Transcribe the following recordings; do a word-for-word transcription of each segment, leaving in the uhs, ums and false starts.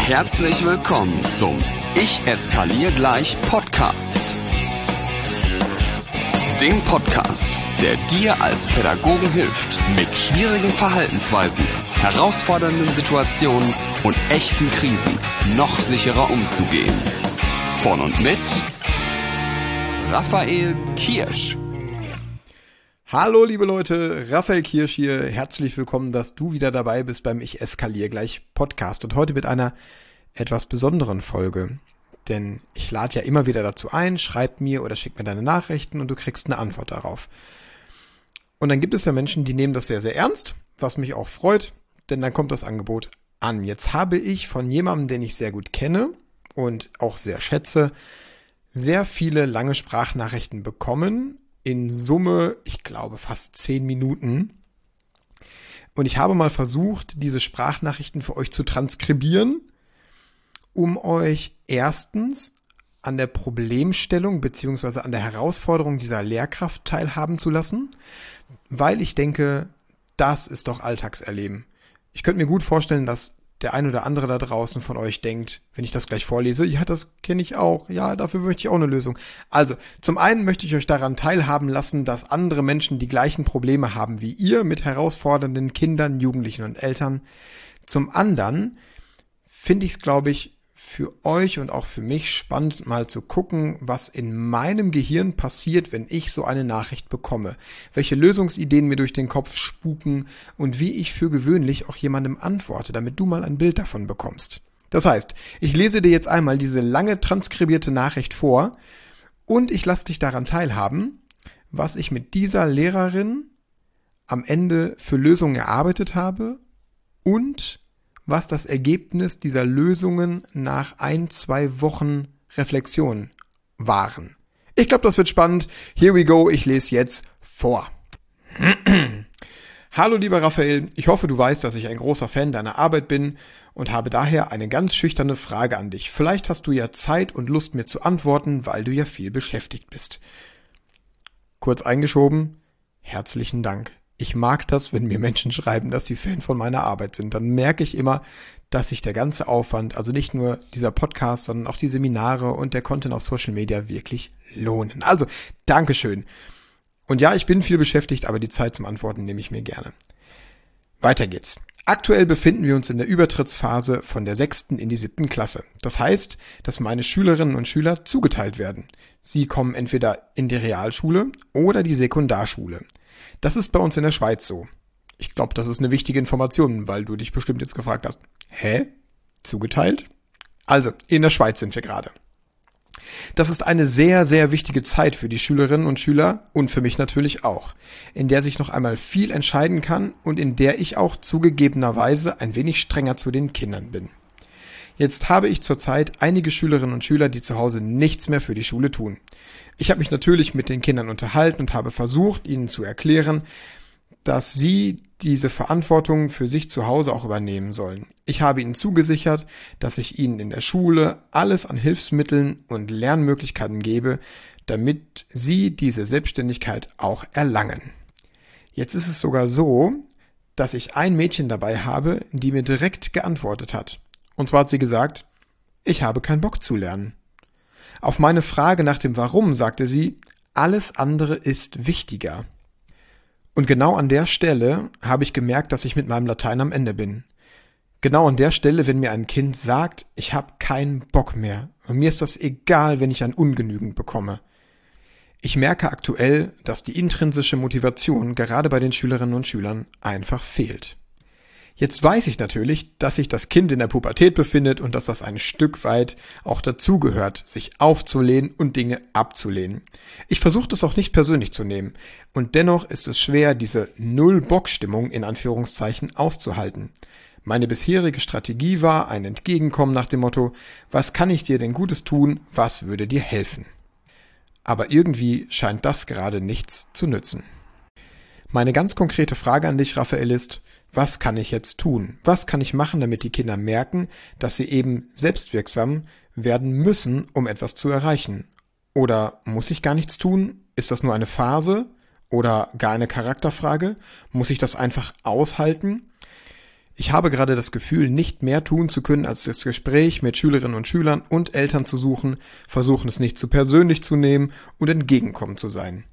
Herzlich willkommen zum Ich eskaliere gleich Podcast. Dem Podcast, der dir als Pädagogen hilft, mit schwierigen Verhaltensweisen, herausfordernden Situationen und echten Krisen noch sicherer umzugehen. Von und mit Raphael Kirsch. Hallo liebe Leute, Raphael Kirsch hier. Herzlich willkommen, dass du wieder dabei bist beim Ich eskaliere gleich Podcast. Und heute mit einer etwas besonderen Folge. Denn ich lade ja immer wieder dazu ein, schreib mir oder schick mir deine Nachrichten und du kriegst eine Antwort darauf. Und dann gibt es ja Menschen, die nehmen das sehr, sehr ernst, was mich auch freut, denn dann kommt das Angebot an. Jetzt habe ich von jemandem, den ich sehr gut kenne und auch sehr schätze, sehr viele lange Sprachnachrichten bekommen. In Summe, ich glaube, fast zehn Minuten. Und ich habe mal versucht, diese Sprachnachrichten für euch zu transkribieren, um euch erstens an der Problemstellung bzw. an der Herausforderung dieser Lehrkraft teilhaben zu lassen, weil ich denke, das ist doch Alltagserleben. Ich könnte mir gut vorstellen, dass der ein oder andere da draußen von euch denkt, wenn ich das gleich vorlese, ja, das kenne ich auch, ja, dafür möchte ich auch eine Lösung. Also, zum einen möchte ich euch daran teilhaben lassen, dass andere Menschen die gleichen Probleme haben wie ihr mit herausfordernden Kindern, Jugendlichen und Eltern. Zum anderen finde ich es, glaube ich, für euch und auch für mich spannend, mal zu gucken, was in meinem Gehirn passiert, wenn ich so eine Nachricht bekomme. Welche Lösungsideen mir durch den Kopf spuken und wie ich für gewöhnlich auch jemandem antworte, damit du mal ein Bild davon bekommst. Das heißt, ich lese dir jetzt einmal diese lange transkribierte Nachricht vor und ich lasse dich daran teilhaben, was ich mit dieser Lehrerin am Ende für Lösungen erarbeitet habe und was das Ergebnis dieser Lösungen nach ein, zwei Wochen Reflexion waren. Ich glaube, das wird spannend. Here we go, ich lese jetzt vor. Hallo lieber Raphael, ich hoffe, du weißt, dass ich ein großer Fan deiner Arbeit bin und habe daher eine ganz schüchterne Frage an dich. Vielleicht hast du ja Zeit und Lust, mir zu antworten, weil du ja viel beschäftigt bist. Kurz eingeschoben, herzlichen Dank. Ich mag das, wenn mir Menschen schreiben, dass sie Fan von meiner Arbeit sind. Dann merke ich immer, dass sich der ganze Aufwand, also nicht nur dieser Podcast, sondern auch die Seminare und der Content auf Social Media wirklich lohnen. Also, Dankeschön. Und ja, ich bin viel beschäftigt, aber die Zeit zum Antworten nehme ich mir gerne. Weiter geht's. Aktuell befinden wir uns in der Übertrittsphase von der sechsten in die siebten Klasse. Das heißt, dass meine Schülerinnen und Schüler zugeteilt werden. Sie kommen entweder in die Realschule oder die Sekundarschule. Das ist bei uns in der Schweiz so. Ich glaube, das ist eine wichtige Information, weil du dich bestimmt jetzt gefragt hast, hä? Zugeteilt? Also, in der Schweiz sind wir gerade. Das ist eine sehr, sehr wichtige Zeit für die Schülerinnen und Schüler und für mich natürlich auch, in der sich noch einmal viel entscheiden kann und in der ich auch zugegebenerweise ein wenig strenger zu den Kindern bin. Jetzt habe ich zurzeit einige Schülerinnen und Schüler, die zu Hause nichts mehr für die Schule tun. Ich habe mich natürlich mit den Kindern unterhalten und habe versucht, ihnen zu erklären, dass sie diese Verantwortung für sich zu Hause auch übernehmen sollen. Ich habe ihnen zugesichert, dass ich ihnen in der Schule alles an Hilfsmitteln und Lernmöglichkeiten gebe, damit sie diese Selbstständigkeit auch erlangen. Jetzt ist es sogar so, dass ich ein Mädchen dabei habe, die mir direkt geantwortet hat. Und zwar hat sie gesagt, ich habe keinen Bock zu lernen. Auf meine Frage nach dem Warum sagte sie, alles andere ist wichtiger. Und genau an der Stelle habe ich gemerkt, dass ich mit meinem Latein am Ende bin. Genau an der Stelle, wenn mir ein Kind sagt, ich habe keinen Bock mehr. Und mir ist das egal, wenn ich ein Ungenügend bekomme. Ich merke aktuell, dass die intrinsische Motivation gerade bei den Schülerinnen und Schülern einfach fehlt. Jetzt weiß ich natürlich, dass sich das Kind in der Pubertät befindet und dass das ein Stück weit auch dazugehört, sich aufzulehnen und Dinge abzulehnen. Ich versuche das auch nicht persönlich zu nehmen und dennoch ist es schwer, diese Null-Bock-Stimmung in Anführungszeichen auszuhalten. Meine bisherige Strategie war ein Entgegenkommen nach dem Motto, was kann ich dir denn Gutes tun, was würde dir helfen? Aber irgendwie scheint das gerade nichts zu nützen. Meine ganz konkrete Frage an dich, Raphael, ist, was kann ich jetzt tun? Was kann ich machen, damit die Kinder merken, dass sie eben selbstwirksam werden müssen, um etwas zu erreichen? Oder muss ich gar nichts tun? Ist das nur eine Phase? Oder gar eine Charakterfrage? Muss ich das einfach aushalten? Ich habe gerade das Gefühl, nicht mehr tun zu können, als das Gespräch mit Schülerinnen und Schülern und Eltern zu suchen, versuchen es nicht zu persönlich zu nehmen und entgegenkommen zu sein.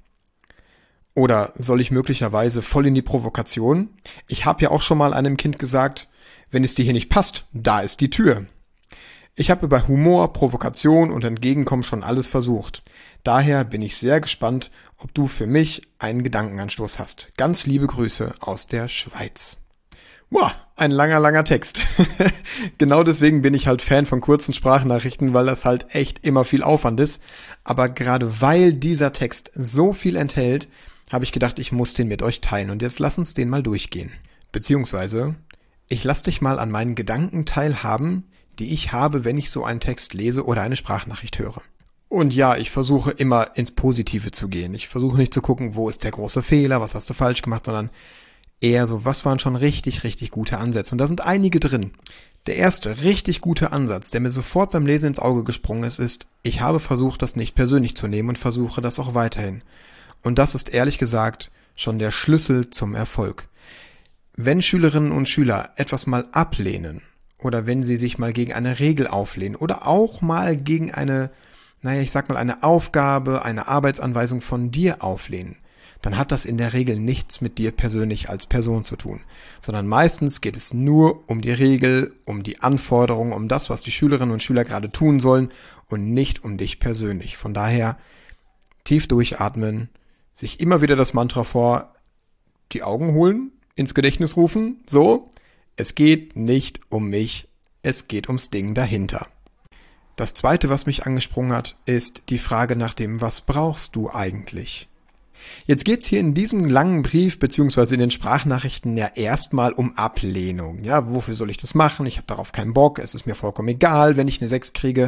Oder soll ich möglicherweise voll in die Provokation? Ich habe ja auch schon mal einem Kind gesagt, wenn es dir hier nicht passt, da ist die Tür. Ich habe über Humor, Provokation und Entgegenkommen schon alles versucht. Daher bin ich sehr gespannt, ob du für mich einen Gedankenanstoß hast. Ganz liebe Grüße aus der Schweiz. Wow, ein langer, langer Text. Genau deswegen bin ich halt Fan von kurzen Sprachnachrichten, weil das halt echt immer viel Aufwand ist. Aber gerade weil dieser Text so viel enthält, habe ich gedacht, ich muss den mit euch teilen. Und jetzt lass uns den mal durchgehen. Beziehungsweise, ich lass dich mal an meinen Gedanken teilhaben, die ich habe, wenn ich so einen Text lese oder eine Sprachnachricht höre. Und ja, ich versuche immer ins Positive zu gehen. Ich versuche nicht zu gucken, wo ist der große Fehler, was hast du falsch gemacht, sondern eher so, was waren schon richtig, richtig gute Ansätze? Und da sind einige drin. Der erste richtig gute Ansatz, der mir sofort beim Lesen ins Auge gesprungen ist, ist, ich habe versucht, das nicht persönlich zu nehmen und versuche das auch weiterhin. Und das ist ehrlich gesagt schon der Schlüssel zum Erfolg. Wenn Schülerinnen und Schüler etwas mal ablehnen oder wenn sie sich mal gegen eine Regel auflehnen oder auch mal gegen eine, naja, ich sag mal eine Aufgabe, eine Arbeitsanweisung von dir auflehnen, dann hat das in der Regel nichts mit dir persönlich als Person zu tun, sondern meistens geht es nur um die Regel, um die Anforderungen, um das, was die Schülerinnen und Schüler gerade tun sollen und nicht um dich persönlich. Von daher tief durchatmen, sich immer wieder das Mantra vor die Augen holen, ins Gedächtnis rufen, so, es geht nicht um mich, es geht ums Ding dahinter. Das zweite, was mich angesprungen hat, ist die Frage nach dem, was brauchst du eigentlich? Jetzt geht's hier in diesem langen Brief beziehungsweise in den Sprachnachrichten ja erstmal um Ablehnung. Ja, wofür soll ich das machen? Ich habe darauf keinen Bock, es ist mir vollkommen egal, wenn ich eine sechs kriege.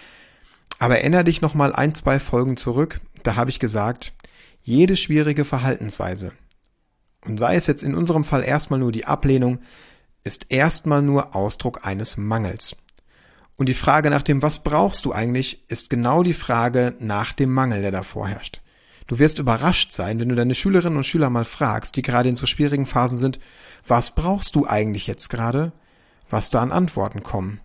Aber erinnere dich nochmal ein, zwei Folgen zurück, da habe ich gesagt, jede schwierige Verhaltensweise, und sei es jetzt in unserem Fall erstmal nur die Ablehnung, ist erstmal nur Ausdruck eines Mangels. Und die Frage nach dem, was brauchst du eigentlich, ist genau die Frage nach dem Mangel, der da vorherrscht. Du wirst überrascht sein, wenn du deine Schülerinnen und Schüler mal fragst, die gerade in so schwierigen Phasen sind, was brauchst du eigentlich jetzt gerade, was da an Antworten kommen.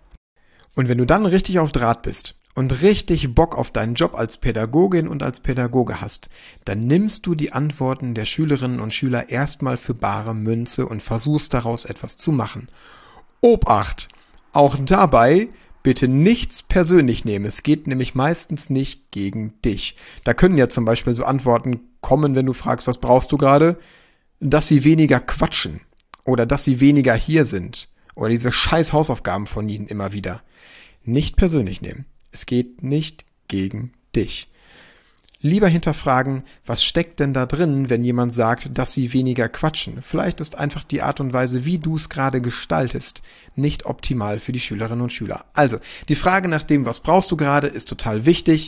Und wenn du dann richtig auf Draht bist und richtig Bock auf deinen Job als Pädagogin und als Pädagoge hast, dann nimmst du die Antworten der Schülerinnen und Schüler erstmal für bare Münze und versuchst daraus etwas zu machen. Obacht! Auch dabei bitte nichts persönlich nehmen. Es geht nämlich meistens nicht gegen dich. Da können ja zum Beispiel so Antworten kommen, wenn du fragst, was brauchst du gerade? Dass sie weniger quatschen oder dass sie weniger hier sind oder diese scheiß Hausaufgaben von ihnen immer wieder. Nicht persönlich nehmen. Es geht nicht gegen dich. Lieber hinterfragen, was steckt denn da drin, wenn jemand sagt, dass sie weniger quatschen? Vielleicht ist einfach die Art und Weise, wie du es gerade gestaltest, nicht optimal für die Schülerinnen und Schüler. Also, die Frage nach dem, was brauchst du gerade, ist total wichtig.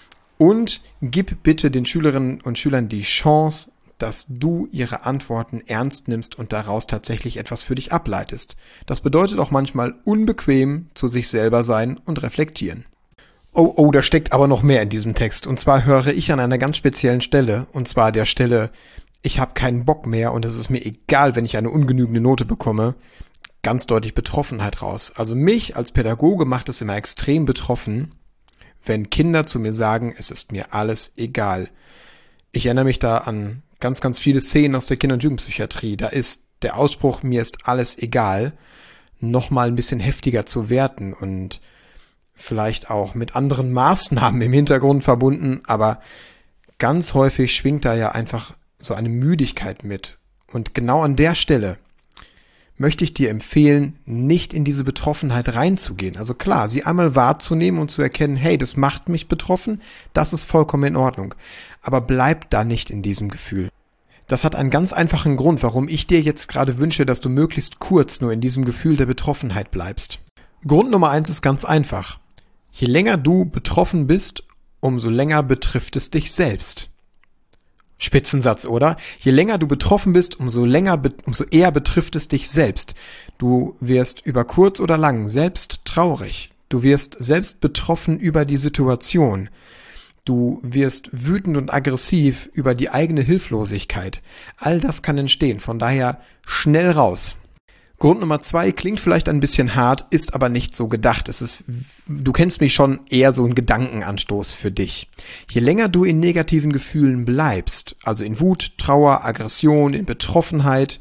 Und gib bitte den Schülerinnen und Schülern die Chance, dass du ihre Antworten ernst nimmst und daraus tatsächlich etwas für dich ableitest. Das bedeutet auch manchmal unbequem zu sich selber sein und reflektieren. Oh, oh, da steckt aber noch mehr in diesem Text. Und zwar höre ich an einer ganz speziellen Stelle, und zwar der Stelle, ich habe keinen Bock mehr und es ist mir egal, wenn ich eine ungenügende Note bekomme, ganz deutlich Betroffenheit raus. Also mich als Pädagoge macht es immer extrem betroffen, wenn Kinder zu mir sagen, es ist mir alles egal. Ich erinnere mich da an ganz, ganz viele Szenen aus der Kinder- und Jugendpsychiatrie. Da ist der Ausspruch, mir ist alles egal, nochmal ein bisschen heftiger zu werten und vielleicht auch mit anderen Maßnahmen im Hintergrund verbunden, aber ganz häufig schwingt da ja einfach so eine Müdigkeit mit. Und genau an der Stelle möchte ich dir empfehlen, nicht in diese Betroffenheit reinzugehen. Also klar, sie einmal wahrzunehmen und zu erkennen, hey, das macht mich betroffen, das ist vollkommen in Ordnung. Aber bleib da nicht in diesem Gefühl. Das hat einen ganz einfachen Grund, warum ich dir jetzt gerade wünsche, dass du möglichst kurz nur in diesem Gefühl der Betroffenheit bleibst. Grund Nummer eins ist ganz einfach. Je länger du betroffen bist, umso länger betrifft es dich selbst. Spitzensatz, oder? Je länger du betroffen bist, umso länger, umso eher betrifft es dich selbst. Du wirst über kurz oder lang selbst traurig. Du wirst selbst betroffen über die Situation. Du wirst wütend und aggressiv über die eigene Hilflosigkeit. All das kann entstehen. Von daher schnell raus. Grund Nummer zwei klingt vielleicht ein bisschen hart, ist aber nicht so gedacht. Es ist, du kennst mich schon, eher so ein Gedankenanstoß für dich. Je länger du in negativen Gefühlen bleibst, also in Wut, Trauer, Aggression, in Betroffenheit,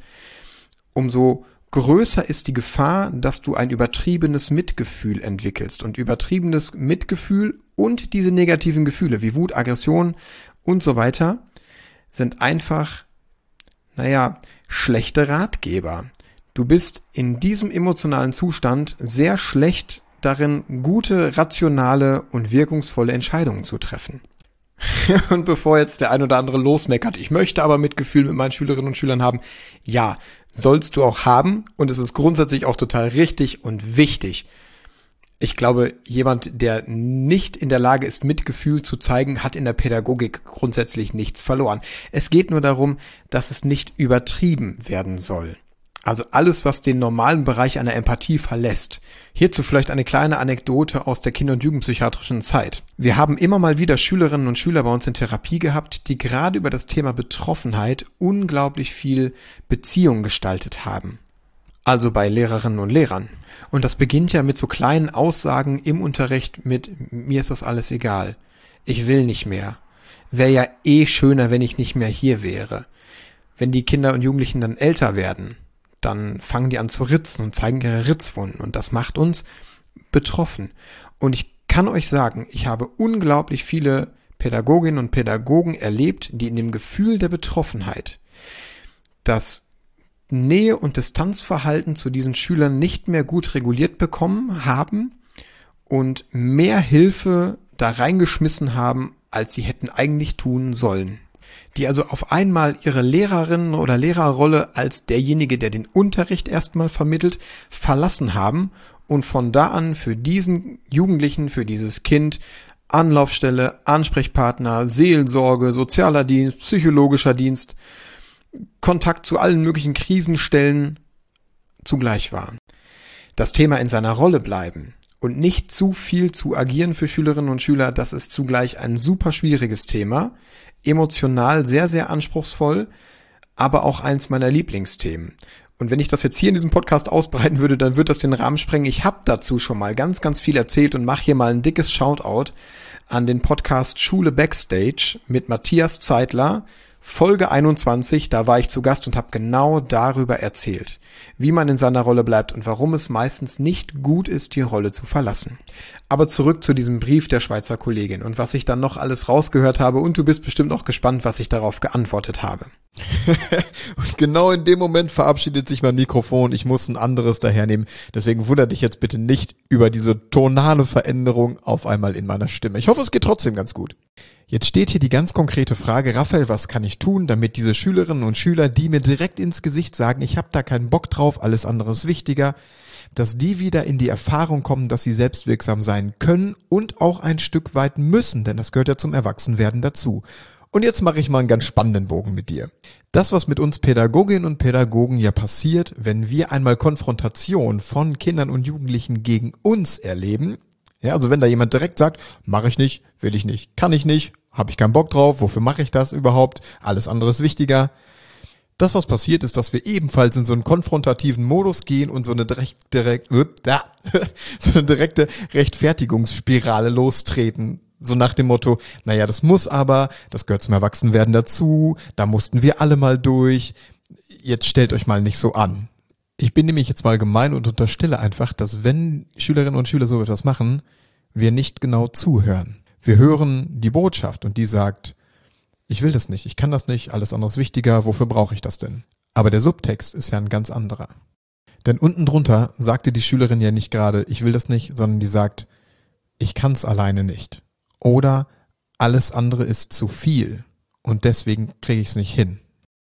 umso größer ist die Gefahr, dass du ein übertriebenes Mitgefühl entwickelst. Und übertriebenes Mitgefühl und diese negativen Gefühle wie Wut, Aggression und so weiter sind einfach, naja, schlechte Ratgeber. Du bist in diesem emotionalen Zustand sehr schlecht darin, gute, rationale und wirkungsvolle Entscheidungen zu treffen. Und bevor jetzt der ein oder andere losmeckert, ich möchte aber Mitgefühl mit meinen Schülerinnen und Schülern haben, ja, sollst du auch haben und es ist grundsätzlich auch total richtig und wichtig. Ich glaube, jemand, der nicht in der Lage ist, Mitgefühl zu zeigen, hat in der Pädagogik grundsätzlich nichts verloren. Es geht nur darum, dass es nicht übertrieben werden soll. Also alles, was den normalen Bereich einer Empathie verlässt. Hierzu vielleicht eine kleine Anekdote aus der Kinder- und Jugendpsychiatrischen Zeit. Wir haben immer mal wieder Schülerinnen und Schüler bei uns in Therapie gehabt, die gerade über das Thema Betroffenheit unglaublich viel Beziehung gestaltet haben. Also bei Lehrerinnen und Lehrern. Und das beginnt ja mit so kleinen Aussagen im Unterricht mit, mir ist das alles egal. Ich will nicht mehr. Wäre ja eh schöner, wenn ich nicht mehr hier wäre. Wenn die Kinder und Jugendlichen dann älter werden, dann fangen die an zu ritzen und zeigen ihre Ritzwunden. Und das macht uns betroffen. Und ich kann euch sagen, ich habe unglaublich viele Pädagoginnen und Pädagogen erlebt, die in dem Gefühl der Betroffenheit das Nähe- und Distanzverhalten zu diesen Schülern nicht mehr gut reguliert bekommen haben und mehr Hilfe da reingeschmissen haben, als sie hätten eigentlich tun sollen. Die also auf einmal ihre Lehrerinnen oder Lehrerrolle als derjenige, der den Unterricht erstmal vermittelt, verlassen haben und von da an für diesen Jugendlichen, für dieses Kind Anlaufstelle, Ansprechpartner, Seelsorge, sozialer Dienst, psychologischer Dienst, Kontakt zu allen möglichen Krisenstellen zugleich war. Das Thema in seiner Rolle bleiben und nicht zu viel zu agieren für Schülerinnen und Schüler, das ist zugleich ein super schwieriges Thema, emotional sehr, sehr anspruchsvoll, aber auch eins meiner Lieblingsthemen. Und wenn ich das jetzt hier in diesem Podcast ausbreiten würde, dann wird das den Rahmen sprengen. Ich habe dazu schon mal ganz, ganz viel erzählt und mache hier mal ein dickes Shoutout an den Podcast Schule Backstage mit Matthias Zeitler, Folge einundzwanzig, da war ich zu Gast und habe genau darüber erzählt, wie man in seiner Rolle bleibt und warum es meistens nicht gut ist, die Rolle zu verlassen. Aber zurück zu diesem Brief der Schweizer Kollegin und was ich dann noch alles rausgehört habe und du bist bestimmt auch gespannt, was ich darauf geantwortet habe. Und genau in dem Moment verabschiedet sich mein Mikrofon, ich muss ein anderes dahernehmen, deswegen wundert dich jetzt bitte nicht über diese tonale Veränderung auf einmal in meiner Stimme. Ich hoffe, es geht trotzdem ganz gut. Jetzt steht hier die ganz konkrete Frage, Raphael, was kann ich tun, damit diese Schülerinnen und Schüler, die mir direkt ins Gesicht sagen, ich habe da keinen Bock drauf, alles andere ist wichtiger, dass die wieder in die Erfahrung kommen, dass sie selbstwirksam sein können und auch ein Stück weit müssen, denn das gehört ja zum Erwachsenwerden dazu. Und jetzt mache ich mal einen ganz spannenden Bogen mit dir. Das, was mit uns Pädagoginnen und Pädagogen ja passiert, wenn wir einmal Konfrontation von Kindern und Jugendlichen gegen uns erleben, ja, also wenn da jemand direkt sagt, mache ich nicht, will ich nicht, kann ich nicht, habe ich keinen Bock drauf, wofür mache ich das überhaupt, alles andere ist wichtiger. Das, was passiert, ist, dass wir ebenfalls in so einen konfrontativen Modus gehen und so eine direkt, direkt, äh, so eine direkte Rechtfertigungsspirale lostreten. So nach dem Motto, naja, das muss aber, das gehört zum Erwachsenwerden dazu, da mussten wir alle mal durch, jetzt stellt euch mal nicht so an. Ich bin nämlich jetzt mal gemein und unterstelle einfach, dass wenn Schülerinnen und Schüler so etwas machen, wir nicht genau zuhören. Wir hören die Botschaft und die sagt, ich will das nicht, ich kann das nicht, alles andere ist wichtiger, wofür brauche ich das denn? Aber der Subtext ist ja ein ganz anderer. Denn unten drunter sagte die Schülerin ja nicht gerade, ich will das nicht, sondern die sagt, ich kann es alleine nicht. Oder alles andere ist zu viel und deswegen kriege ich es nicht hin.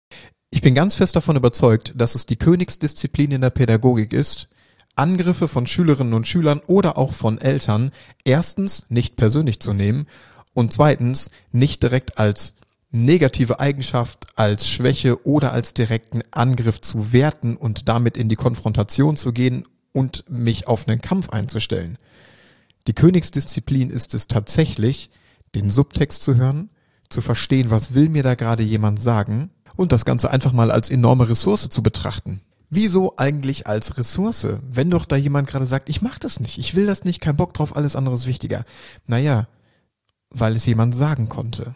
Ich bin ganz fest davon überzeugt, dass es die Königsdisziplin in der Pädagogik ist, Angriffe von Schülerinnen und Schülern oder auch von Eltern erstens nicht persönlich zu nehmen und zweitens nicht direkt als negative Eigenschaft, als Schwäche oder als direkten Angriff zu werten und damit in die Konfrontation zu gehen und mich auf einen Kampf einzustellen. Die Königsdisziplin ist es tatsächlich, den Subtext zu hören, zu verstehen, was will mir da gerade jemand sagen und das Ganze einfach mal als enorme Ressource zu betrachten. Wieso eigentlich als Ressource? Wenn doch da jemand gerade sagt, ich mach das nicht, ich will das nicht, kein Bock drauf, alles andere ist wichtiger. Naja, weil es jemand sagen konnte.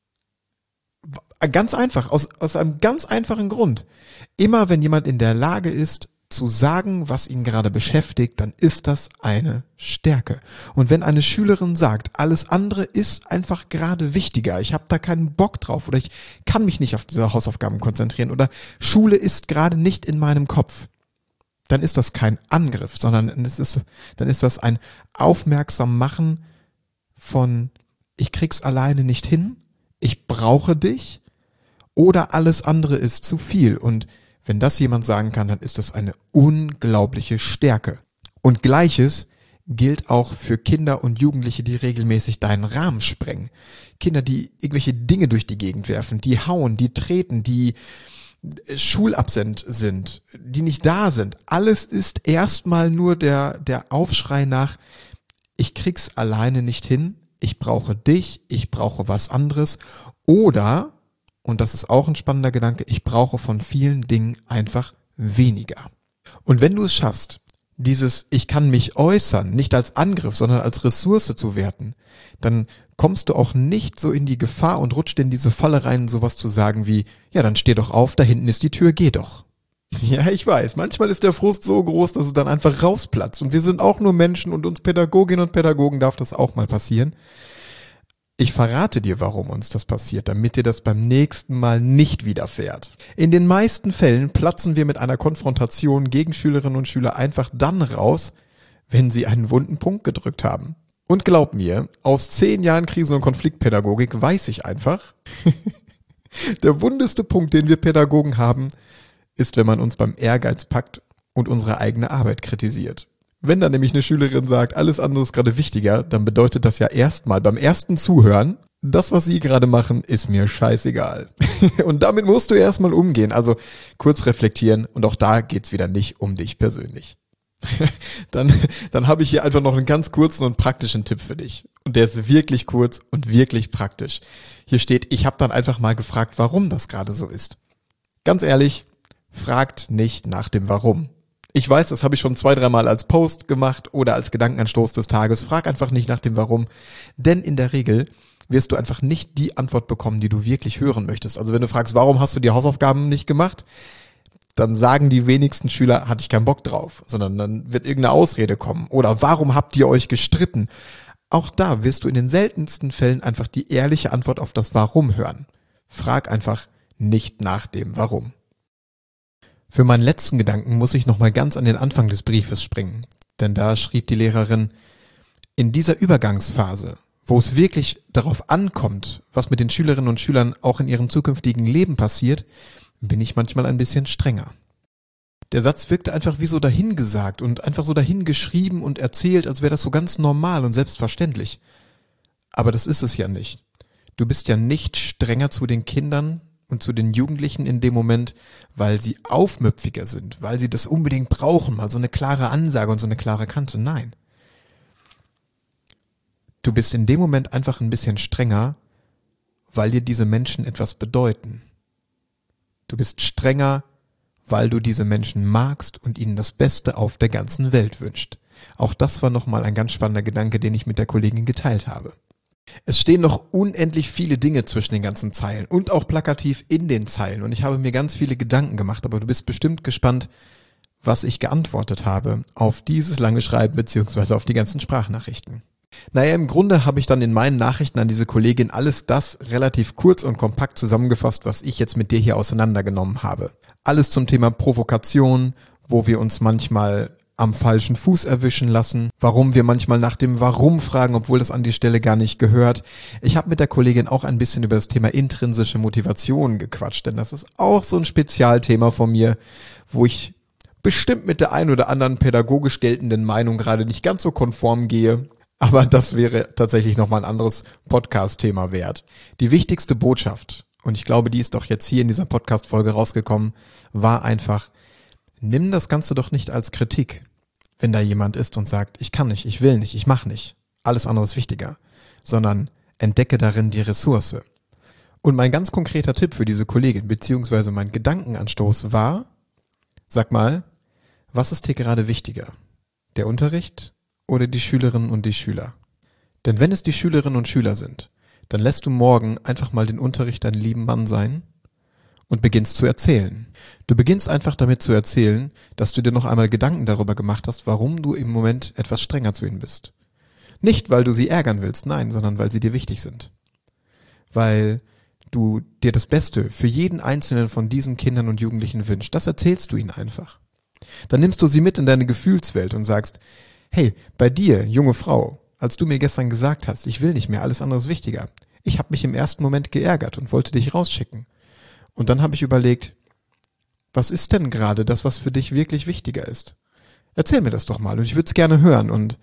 Ganz einfach, aus, aus einem ganz einfachen Grund. Immer wenn jemand in der Lage ist, zu sagen, was ihn gerade beschäftigt, dann ist das eine Stärke. Und wenn eine Schülerin sagt, alles andere ist einfach gerade wichtiger, ich habe da keinen Bock drauf oder ich kann mich nicht auf diese Hausaufgaben konzentrieren oder Schule ist gerade nicht in meinem Kopf, dann ist das kein Angriff, sondern es ist, dann ist das ein aufmerksam machen von ich krieg's alleine nicht hin, ich brauche dich oder alles andere ist zu viel. Und wenn das jemand sagen kann, dann ist das eine unglaubliche Stärke. Und Gleiches gilt auch für Kinder und Jugendliche, die regelmäßig deinen Rahmen sprengen. Kinder, die irgendwelche Dinge durch die Gegend werfen, die hauen, die treten, die schulabsent sind, die nicht da sind. Alles ist erstmal nur der, der Aufschrei nach, ich krieg's alleine nicht hin, ich brauche dich, ich brauche was anderes oder, und das ist auch ein spannender Gedanke, ich brauche von vielen Dingen einfach weniger. Und wenn du es schaffst, dieses ich kann mich äußern, nicht als Angriff, sondern als Ressource zu werten, dann kommst du auch nicht so in die Gefahr und rutscht in diese Falle rein, sowas zu sagen wie, ja, dann steh doch auf, da hinten ist die Tür, geh doch. Ja, ich weiß, manchmal ist der Frust so groß, dass es dann einfach rausplatzt. Und wir sind auch nur Menschen und uns Pädagoginnen und Pädagogen darf das auch mal passieren. Ich verrate dir, warum uns das passiert, damit dir das beim nächsten Mal nicht widerfährt. In den meisten Fällen platzen wir mit einer Konfrontation gegen Schülerinnen und Schüler einfach dann raus, wenn sie einen wunden Punkt gedrückt haben. Und glaub mir, aus zehn Jahren Krisen- und Konfliktpädagogik weiß ich einfach, der wundeste Punkt, den wir Pädagogen haben, ist, wenn man uns beim Ehrgeiz packt und unsere eigene Arbeit kritisiert. Wenn dann nämlich eine Schülerin sagt, alles andere ist gerade wichtiger, dann bedeutet das ja erstmal beim ersten Zuhören, das, was sie gerade machen, ist mir scheißegal. Und damit musst du erstmal umgehen, also kurz reflektieren und auch da geht's wieder nicht um dich persönlich. dann dann habe ich hier einfach noch einen ganz kurzen und praktischen Tipp für dich. Und der ist wirklich kurz und wirklich praktisch. Hier steht, ich habe dann einfach mal gefragt, warum das gerade so ist. Ganz ehrlich, fragt nicht nach dem Warum. Ich weiß, das habe ich schon zwei, dreimal als Post gemacht oder als Gedankenanstoß des Tages. Frag einfach nicht nach dem Warum, denn in der Regel wirst du einfach nicht die Antwort bekommen, die du wirklich hören möchtest. Also wenn du fragst, warum hast du die Hausaufgaben nicht gemacht, dann sagen die wenigsten Schüler, hatte ich keinen Bock drauf, sondern dann wird irgendeine Ausrede kommen. Oder warum habt ihr euch gestritten? Auch da wirst du in den seltensten Fällen einfach die ehrliche Antwort auf das Warum hören. Frag einfach nicht nach dem Warum. Für meinen letzten Gedanken muss ich nochmal ganz an den Anfang des Briefes springen, denn da schrieb die Lehrerin, in dieser Übergangsphase, wo es wirklich darauf ankommt, was mit den Schülerinnen und Schülern auch in ihrem zukünftigen Leben passiert, bin ich manchmal ein bisschen strenger. Der Satz wirkte einfach wie so dahingesagt und einfach so dahingeschrieben und erzählt, als wäre das so ganz normal und selbstverständlich. Aber das ist es ja nicht. Du bist ja nicht strenger zu den Kindern und zu den Jugendlichen in dem Moment, weil sie aufmüpfiger sind, weil sie das unbedingt brauchen, mal so eine klare Ansage und so eine klare Kante. Nein. Du bist in dem Moment einfach ein bisschen strenger, weil dir diese Menschen etwas bedeuten. Du bist strenger, weil du diese Menschen magst und ihnen das Beste auf der ganzen Welt wünscht. Auch das war nochmal ein ganz spannender Gedanke, den ich mit der Kollegin geteilt habe. Es stehen noch unendlich viele Dinge zwischen den ganzen Zeilen und auch plakativ in den Zeilen und ich habe mir ganz viele Gedanken gemacht, aber du bist bestimmt gespannt, was ich geantwortet habe auf dieses lange Schreiben beziehungsweise auf die ganzen Sprachnachrichten. Naja, im Grunde habe ich dann in meinen Nachrichten an diese Kollegin alles das relativ kurz und kompakt zusammengefasst, was ich jetzt mit dir hier auseinandergenommen habe. Alles zum Thema Provokation, wo wir uns manchmal am falschen Fuß erwischen lassen, warum wir manchmal nach dem Warum fragen, obwohl das an die Stelle gar nicht gehört. Ich habe mit der Kollegin auch ein bisschen über das Thema intrinsische Motivation gequatscht, denn das ist auch so ein Spezialthema von mir, wo ich bestimmt mit der ein oder anderen pädagogisch geltenden Meinung gerade nicht ganz so konform gehe, aber das wäre tatsächlich nochmal ein anderes Podcast-Thema wert. Die wichtigste Botschaft, und ich glaube, die ist doch jetzt hier in dieser Podcast-Folge rausgekommen, war einfach, nimm das Ganze doch nicht als Kritik, wenn da jemand ist und sagt, ich kann nicht, ich will nicht, ich mach nicht, alles andere ist wichtiger, sondern entdecke darin die Ressource. Und mein ganz konkreter Tipp für diese Kollegin, beziehungsweise mein Gedankenanstoß war, Sag mal, was ist dir gerade wichtiger? Der Unterricht oder die Schülerinnen und die Schüler? Denn wenn es die Schülerinnen und Schüler sind, dann lässt du morgen einfach mal den Unterricht deinen lieben Mann sein und beginnst zu erzählen. Du beginnst einfach damit zu erzählen, dass du dir noch einmal Gedanken darüber gemacht hast, warum du im Moment etwas strenger zu ihnen bist. Nicht, weil du sie ärgern willst, nein, sondern weil sie dir wichtig sind. Weil du dir das Beste für jeden einzelnen von diesen Kindern und Jugendlichen wünschst. Das erzählst du ihnen einfach. Dann nimmst du sie mit in deine Gefühlswelt und sagst, hey, bei dir, junge Frau, als du mir gestern gesagt hast, ich will nicht mehr, alles andere ist wichtiger. Ich habe mich im ersten Moment geärgert und wollte dich rausschicken. Und dann habe ich überlegt, was ist denn gerade das, was für dich wirklich wichtiger ist? Erzähl mir das doch mal und ich würde es gerne hören. Und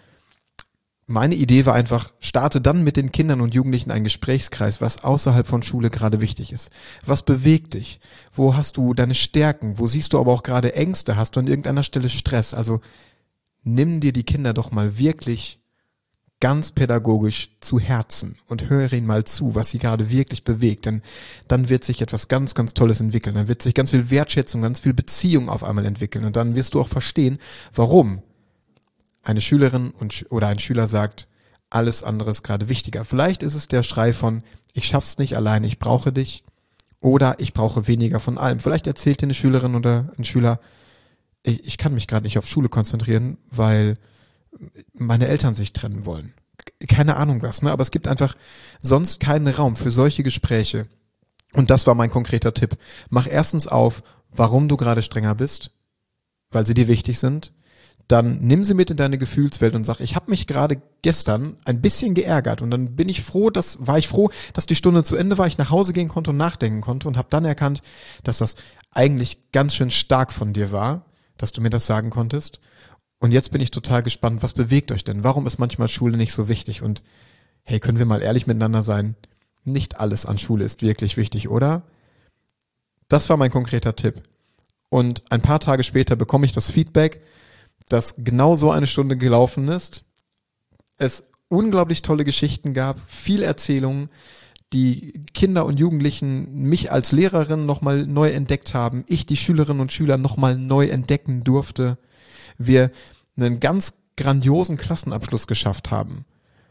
meine Idee war einfach, starte dann mit den Kindern und Jugendlichen einen Gesprächskreis, was außerhalb von Schule gerade wichtig ist. Was bewegt dich? Wo hast du deine Stärken? Wo siehst du aber auch gerade Ängste? Hast du an irgendeiner Stelle Stress? Also nimm dir die Kinder doch mal wirklich ganz pädagogisch zu Herzen und höre ihnen mal zu, was sie gerade wirklich bewegt. Denn dann wird sich etwas ganz, ganz Tolles entwickeln. Dann wird sich ganz viel Wertschätzung, ganz viel Beziehung auf einmal entwickeln. Und dann wirst du auch verstehen, warum eine Schülerin und oder ein Schüler sagt, alles andere ist gerade wichtiger. Vielleicht ist es der Schrei von, ich schaff's nicht allein, ich brauche dich, oder ich brauche weniger von allem. Vielleicht erzählt dir eine Schülerin oder ein Schüler, ich, ich kann mich gerade nicht auf Schule konzentrieren, weil meine Eltern sich trennen wollen. Keine Ahnung was, ne? Aber es gibt einfach sonst keinen Raum für solche Gespräche. Und das war mein konkreter Tipp. Mach erstens auf, warum du gerade strenger bist, weil sie dir wichtig sind. Dann nimm sie mit in deine Gefühlswelt und sag, ich habe mich gerade gestern ein bisschen geärgert und dann bin ich froh, dass war ich froh, dass die Stunde zu Ende war, ich nach Hause gehen konnte und nachdenken konnte und habe dann erkannt, dass das eigentlich ganz schön stark von dir war, dass du mir das sagen konntest. Und jetzt bin ich total gespannt, was bewegt euch denn? Warum ist manchmal Schule nicht so wichtig? Und hey, können wir mal ehrlich miteinander sein? Nicht alles an Schule ist wirklich wichtig, oder? Das war mein konkreter Tipp. Und ein paar Tage später bekomme ich das Feedback, dass genau so eine Stunde gelaufen ist. Es unglaublich tolle Geschichten gab, viel Erzählungen, die Kinder und Jugendlichen mich als Lehrerin nochmal neu entdeckt haben, ich die Schülerinnen und Schüler nochmal neu entdecken durfte. Wir einen ganz grandiosen Klassenabschluss geschafft haben.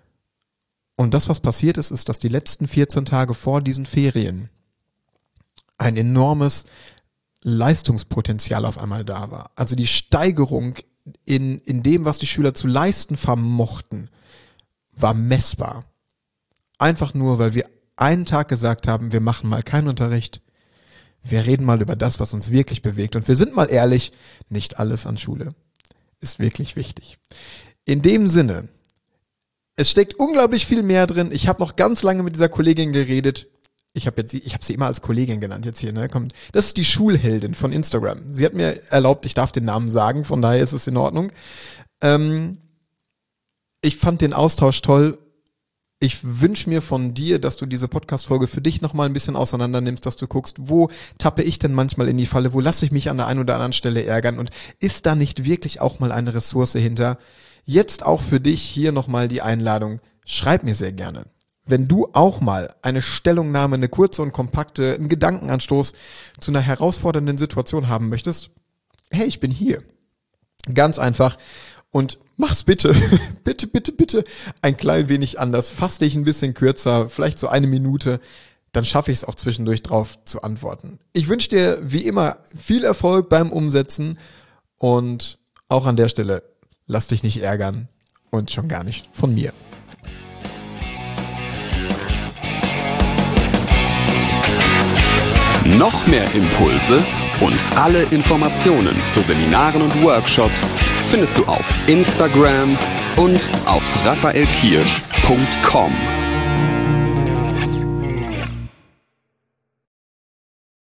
Und das, was passiert ist, ist, dass die letzten vierzehn Tage vor diesen Ferien ein enormes Leistungspotenzial auf einmal da war. Also die Steigerung in, in dem, was die Schüler zu leisten vermochten, war messbar. Einfach nur, weil wir einen Tag gesagt haben, wir machen mal keinen Unterricht, wir reden mal über das, was uns wirklich bewegt. Und wir sind mal ehrlich, nicht alles an Schule ist wirklich wichtig. In dem Sinne, es steckt unglaublich viel mehr drin. Ich habe noch ganz lange mit dieser Kollegin geredet. Ich habe jetzt, ich habe sie immer als Kollegin genannt jetzt hier. Ne? Kommt, das ist die Schulheldin von Instagram. Sie hat mir erlaubt, ich darf den Namen sagen, von daher ist es in Ordnung. Ähm, ich fand den Austausch toll. Ich wünsche mir von dir, dass du diese Podcast-Folge für dich nochmal ein bisschen auseinander nimmst, dass du guckst, wo tappe ich denn manchmal in die Falle, wo lasse ich mich an der einen oder anderen Stelle ärgern und ist da nicht wirklich auch mal eine Ressource hinter? Jetzt auch für dich hier nochmal die Einladung, schreib mir sehr gerne. Wenn du auch mal eine Stellungnahme, eine kurze und kompakte, einen Gedankenanstoß zu einer herausfordernden Situation haben möchtest, hey, ich bin hier. Ganz einfach. Und mach's bitte, bitte, bitte, bitte ein klein wenig anders. Fass dich ein bisschen kürzer, vielleicht so eine Minute. Dann schaffe ich es auch zwischendurch drauf zu antworten. Ich wünsche dir wie immer viel Erfolg beim Umsetzen und auch an der Stelle, lass dich nicht ärgern und schon gar nicht von mir. Noch mehr Impulse und alle Informationen zu Seminaren und Workshops findest du auf Instagram und auf raphael kirsch punkt com.